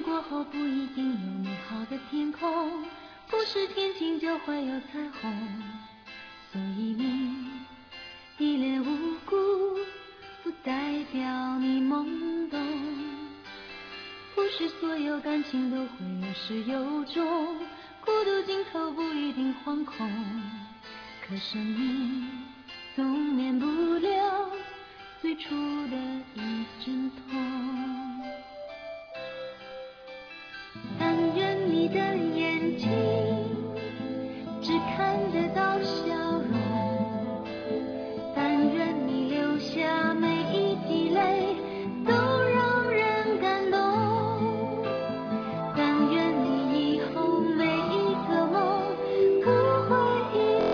过后不一定有美好的天空，不是天晴就会有彩虹。所以你一脸无辜，不代表你懵懂。不是所有感情都会有始有终，孤独尽头不一定惶恐。可生命总免不了最初的一阵痛。